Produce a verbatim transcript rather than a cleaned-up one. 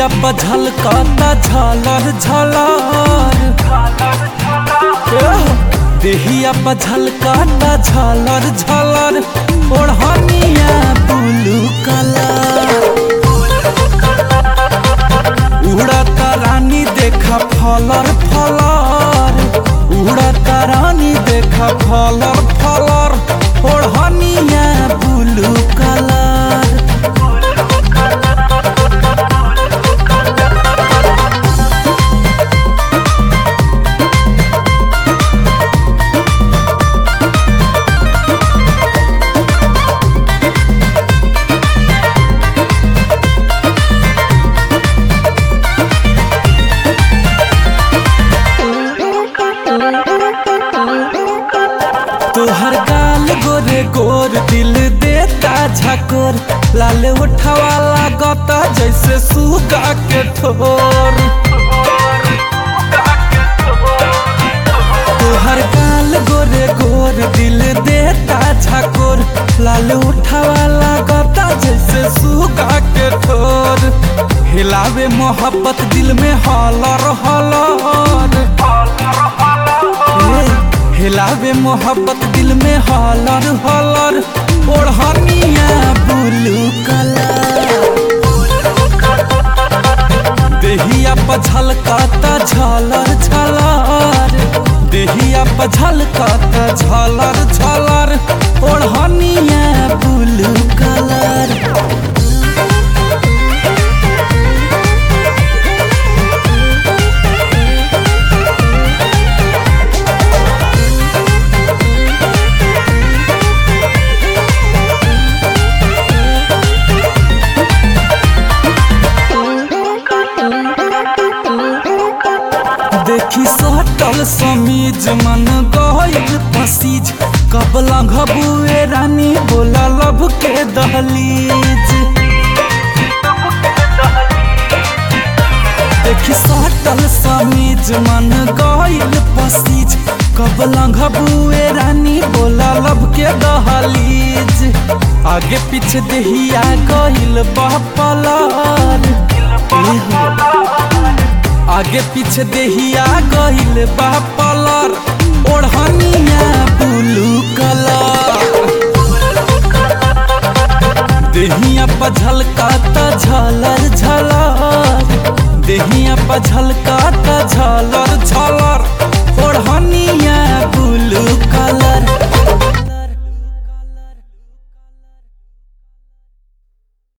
देहिया पर झलकता झलर झलर, देहिया पर झलकता झलर झलर, ओढ़निया ब्लू कलर। उड़ता रानी देखा फलर फलर, उड़ता रानी देखा फलर फलर, ओढ़निया ब्लू कलर। तोहर गाल गोरे गोर दिल देता झकोर, लाल उठावा लागता जैसे सुगा के ठोर। तोहर गाल गोरे गोर दिल देता झकोर, लाल उठावा लागता जैसे सुगा के ठोर। हिलावे मोहब्बत दिल में हलर हलर, हिलावे मोहब्बत दिल में हलर हलर, ओढ़निया ब्लू कलर। देहिया पर झलकता झलर झलर, देहिया पर झलकता झलर झलर, ओढ़निया ब्लू कलर। देखी सटल समीज मन गइल पसीज, कब लंघबुए रानी बोला लब के दहलीज। देखी सटल समीज मन गइल पसीज, कब लंघबुए रानी बोला लब के दहलीज। आगे पीछे देहिया गइल बहपलर, आगे पीछे देहिया गइल बा पलर, ओढ़निया ब्लू कलर। देहिया पर झलकता झलर झलर, देहिया पर झलकता झलर